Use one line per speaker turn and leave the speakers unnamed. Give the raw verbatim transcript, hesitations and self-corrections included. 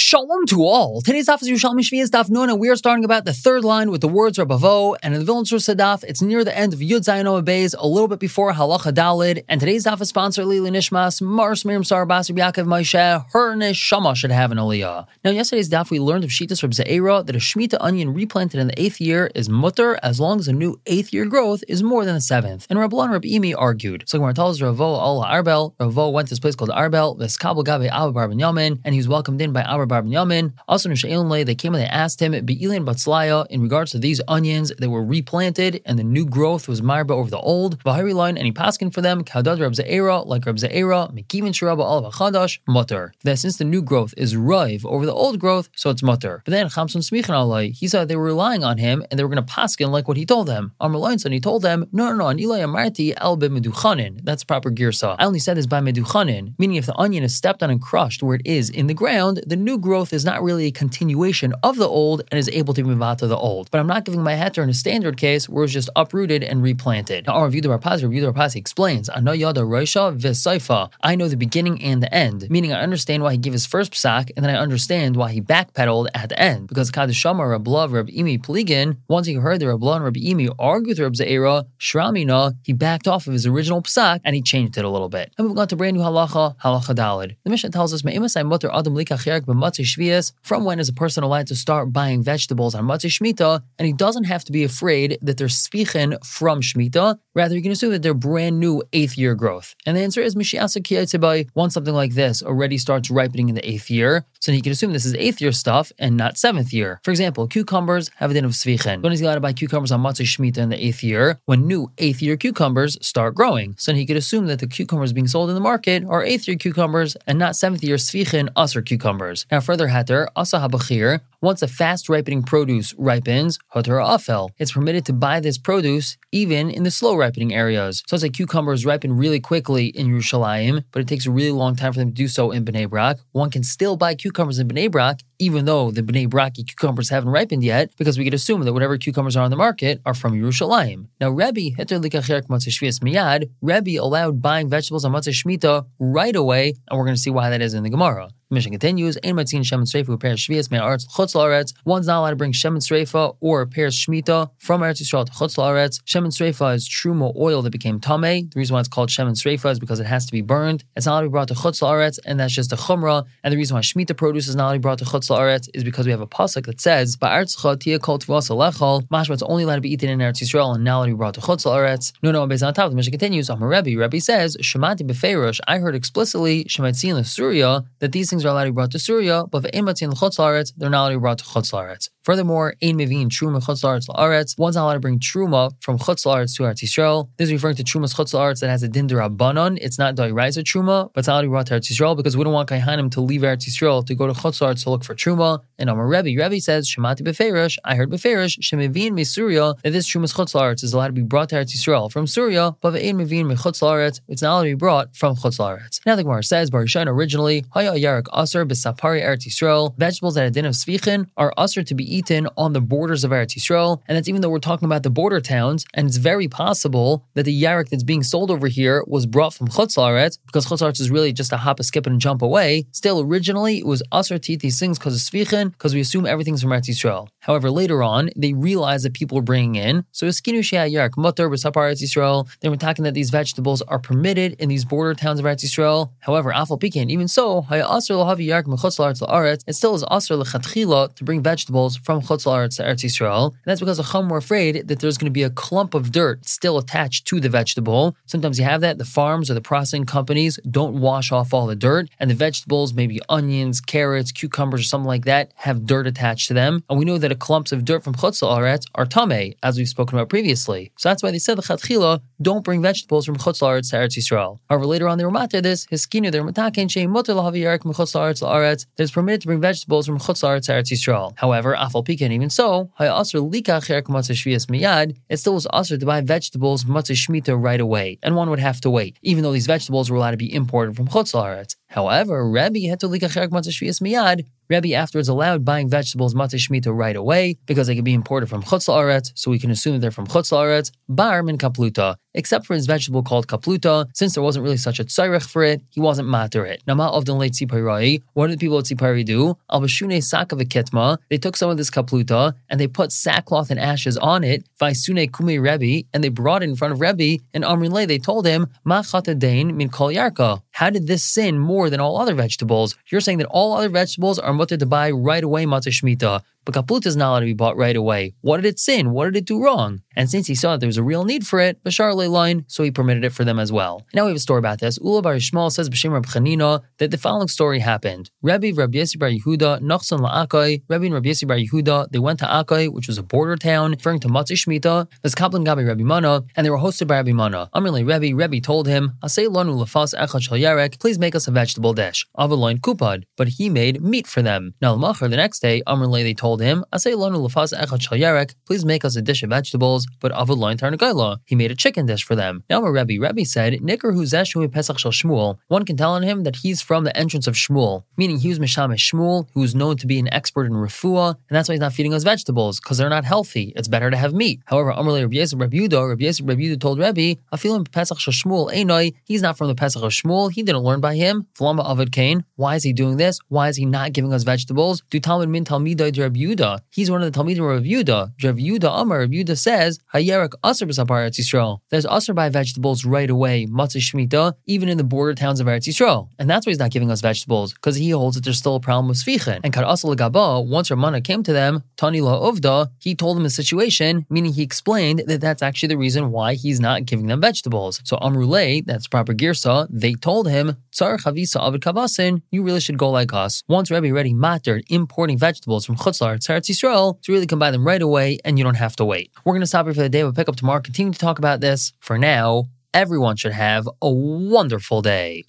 Shalom to all. Today's daf is Yerushalmi Shvias Daf Nun, and we are starting about the third line with the words Rabavo. And in the Vilna Source Daf, it's near the end of Yud Zayin Oa Beis, a little bit before Halacha Dalid. And today's daf is sponsored Lili Nishmas, Mars Miriam Sar Bas Rabbi Yaakov Moshe. Her neshama should have an aliyah. Now, in yesterday's daf, we learned of Shitas Reb Ze'era that a Shemitah onion replanted in the eighth year is mutter as long as a new eighth year growth is more than the seventh. And Rabban and Rabbi Imi argued. So when tells Ravo Allah Arbel, Ravo went to this place called Arbel, Veskabel Gabe Abba Bar Ben Yamin, and he was welcomed in by Abba Bar Ben Yamin. Also, they came and they asked him, Be'ilin Batzlaya, in regards to these onions, they were replanted and the new growth was marba over the old. Vahari line, and he paskin for them, Kadad Reb Ze'era, like Reb Ze'era, Mekivin Shiraba Al Vachadash, mutter. That since the new growth is rive over the old growth, so it's mutter. But then Chamson Smichan Alai, he said they were relying on him and they were going to paskin like what he told them. Amar Loinson, he told them, no, no, no, an Ilay Amarti El Be Meduchanin. That's proper girsa. I only said this by Meduchanin, meaning if the onion is stepped on and crushed where it is in the ground, the new growth is not really a continuation of the old and is able to be mivata the old. But I'm not giving my heter in a standard case where it's just uprooted and replanted. Now, our Rav Yehuda Bar Pazi, Rav Yehuda Bar Pazi explains, Ano Yada Roisha V'Saifa. I know the beginning and the end, meaning I understand why he gave his first psak, and then I understand why he backpedaled at the end. Because Kadeshama Reb Lav Reb Imi Pligin, once he heard the Reb Lav and Reb Imi argue with Reb Ze'era, Shramina, he backed off of his original psak and he changed it a little bit. And we've got to brand new halacha, halacha dalid. The Mishnah tells us, Me'imasai mutter adam likacherek b'matzei shvias. From when is a person allowed to start buying vegetables on matzei shmita, and he doesn't have to be afraid that they're sfichin from shmita. Rather, you can assume that they're brand new eighth year growth. And the answer is Mishiasa Kiyatzibai. Once something like this already starts ripening in the eighth year, so he can assume this is eighth year stuff and not seventh year. For example, cucumbers have a din of sfichin. When is he allowed to buy cucumbers on matzei shmita in the eighth year? When new eighth year cucumbers start growing. So he could assume that the cucumbers being sold in the market are eighth year cucumbers and not seventh year sfichin usher cucumbers. Now further hatter, asa habachir. Once a fast ripening produce ripens, Hatar Afel, it's permitted to buy this produce even in the slow ripening areas. So it's like cucumbers ripen really quickly in Yerushalayim, but it takes a really long time for them to do so in Bnei Brak. One can still buy cucumbers in Bnei Brak, even though the Bnei Braki cucumbers haven't ripened yet, because we could assume that whatever cucumbers are on the market are from Yerushalayim. Now, Rebbe, Heter Likacherek Matzeh Shvias Miyad, Rebbe allowed buying vegetables on Matzeh Shmita right away, and we're going to see why that is in the Gemara. The Mishnah continues, Ein Matzin Shem and Sreifa who pairs Shvias Mei Aretz Chutz La'aretz. One's not allowed to bring Shem and Sreifa or pairs Shmita from Eretz Yisrael to Chutz La'aretz. Shem and Sreifa is truma oil that became tamei. The reason why it's called Shem and Sreifa is because it has to be burned. It's not allowed to be brought to Chutz La'aretz, and that's just a chumrah. And the reason why Shmita produce is not allowed to be brought to Chutz La'aretz is because we have a pasuk that says, Ba'aretzcha tia kol tvasa lechal. Mashma, it's only allowed to be eaten in Eretz Yisrael and not allowed to be brought to Chutz La'aretz. No, no, based on top, the Mishnah continues, Amar Rebbe, Rebbe says, Shemati befeirush, I heard explicitly, Shematzin l'Surya, that these things are allowed to be brought to Surya, but if Matzin l'Chutz La'aretz, they're not allowed to be brought to Chutz La'aretz. Furthermore, Ein Mevin Truma Chutz La'aretz La'aretz. One's not allowed to bring Truma from Chutz La'aretz to Eretz Yisrael. This is referring to Truma's Chutz La'aretz that has a din d'Rabbanan. It's not Dairaisa Truma, but it's not allowed to be brought to Eretz Yisrael because we don't want Kaihanim to leave Eretz Yisrael to go to Chutz La'aretz to look for Truma. And Amar Rebbe, Rebbe says, Shemati beferish, I heard beferish, Shemevin me Surya, that this Truma's Chutz La'aretz is allowed to be brought to Eretz Yisrael from Surya, but Ein Mevin me Chutz La'aretz, it's not allowed to be brought from Chutz La'aretz. Now the Gemara says, Barishan originally, Haya Yarak Aser b'Sapari Eretz Yisrael. Vegetables that are din of Sfichin are Aser to be eaten on the borders of Eretz Yisrael, and that's even though we're talking about the border towns, and it's very possible that the Yarak that's being sold over here was brought from Chutz La'aretz, because Chutz La'aretz is really just a hop, a skip, and a jump away. Still, originally, it was Aser to eat these things because of Sfichin, because we assume everything's from Eretz Yisrael. However, later on, they realized that people were bringing in, so Eskinu Shea Yarak Mutter b'Sapar Eretz Yisrael, they were talking that these vegetables are permitted in these border towns of Eretz Yisrael. However, Afal Pikin, even so, Haya Aser l'Havi Yarak m'Chutz La'aretz La'aretz, it still is Aser l'Chatchila to bring vegetables from Chutz La'aretz to Eretz Yisrael. And that's because the Chum were afraid that there's going to be a clump of dirt still attached to the vegetable. Sometimes you have that. The farms or the processing companies don't wash off all the dirt, and the vegetables, maybe onions, carrots, cucumbers, or something like that, have dirt attached to them. And we know that the clumps of dirt from Chutz La'aretz are tamei, as we've spoken about previously. So that's why they said the Chatchila, don't bring vegetables from Chutz La'aretz to Eretz Yisrael. However, later on they were matter this, Hiskinu, they were mataken shein mutter l'havi yarak m'Chutz La'aretz La'aretz, that it's permitted to bring vegetables from Chutz La'aretz to Eretz Yisrael. However, Afal Pikin, even so, Haya Aser lika cherek matzeh shvias miyad, it still was usher to buy vegetables matzeh shmita right away, and one would have to wait, even though these vegetables were allowed to be imported from Chutz La'aretz. However, Rebbe had to likacherek matzah shvius miyad. Rebbe afterwards allowed buying vegetables matzah shmita right away because they could be imported from chutz la'aretz, so we can assume that they're from chutz la'aretz, bar min kapluta, except for his vegetable called kapluta. Since there wasn't really such a tzarech for it, he wasn't mater it. Nama avdon leit tzipari. What did the people at Tzipari do? Al bashune sak of a kitma. They took some of this kapluta and they put sackcloth and ashes on it. Vaisune kume Rebbe, and they brought it in front of Rebbe. And Amrin they told him, Ma chatadein min kol yarka. How did this sin more than all other vegetables? You're saying that all other vegetables are mutter to buy right away matzah shmita, but kapluta is not allowed to be bought right away. What did it sin? What did it do wrong? And since he saw that there was a real need for it, Bashar Leilain, so he permitted it for them as well. Now we have a story about this. Ula bar Yishmael says B'Shem Reb Chanina that the following story happened. Rebbe Rabbi Yossi bar Yehuda Nachson la'Akai. Rebbe and Rabbi Yossi bar Yehuda, they went to Akai, which was a border town, referring to matzah shmita. There's Kaplan Gabi Rabbi Mana, and they were hosted by Rabbi Mana. Amrli Rebbe, Rebbe told him, Asay lanu lefas echad shel yarek, please make us a vegetable dish. Avaloin kupad, but he made meat for them. Now l'machar, the next day, Amrli they told him, Asay lanu lefas echad shel yarek, please make us a dish of vegetables, but avaloin tarnagayla, he made a chicken dish for them. Now Rebbe, Rebbe said, Nikar hu zeshu pesach shel Shmuel. One can tell on him that he's from the entrance of Shmuel, meaning he was Mishamesh Shmuel, who is known to be an expert in refuah, and that's why he's not feeding us vegetables, because they're not healthy. It's better to have meat. However, Amrli Rabbi Yosef Rabbi Yehuda, Rabbi Yosef Rabbi Yehuda told Rebbe, Afilim pesach shel Shmuel einoi, he's not from the pesach of Shmuel, he didn't learn by him. V'lama avad kain, why is he doing this? Why is he not giving us vegetables? Do Talmud min Talmidai de Rabbi Yehuda, he's one of the Talmidim of Rabbi Yehuda. Rabbi Yehuda Amar, Rabbi Yehuda says, Hayerek asr b'sapar Eretz Yisrael. There's asr by vegetables right away, matzah shmita, even in the border towns of Eretz Yisrael. And that's why he's not giving us vegetables, because he holds that there's still a problem with sfichin. And kad asr l'gaba, once Ramana came to them, Tani la uvda, he told them the situation, meaning he explained that that's actually the reason why he's not giving them vegetables. So Amrulay, that's proper girsa, they told him, Tsar chavisa avid kavasin, you really should go like us. Once Rebbe already matered importing vegetables from Chutz La'aretz Eretz Yisrael, to really come buy them right away, and you don't have to wait. We're going to stop here for the day. We'll pick up tomorrow, continue to talk about this. For now, everyone should have a wonderful day.